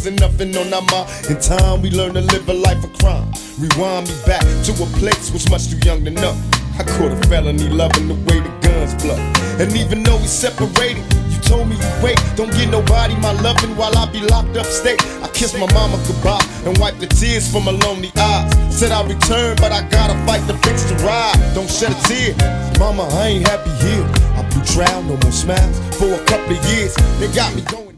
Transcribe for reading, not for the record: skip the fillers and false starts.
drugs and nothing on our mind. In time, we learn to live a life of crime. Rewind me back to a place was much too young to know. I caught a felony loving the way the guns blow. And even though we separated, you told me you wait. Don't get nobody my loving while I be locked up state. I kissed my mama goodbye and wiped the tears from my lonely eyes. Said I'll return, but I gotta fight to fix the ride. Don't shed a tear, mama, I ain't happy here. I blew trial, no more smiles for a couple of years. They got me going.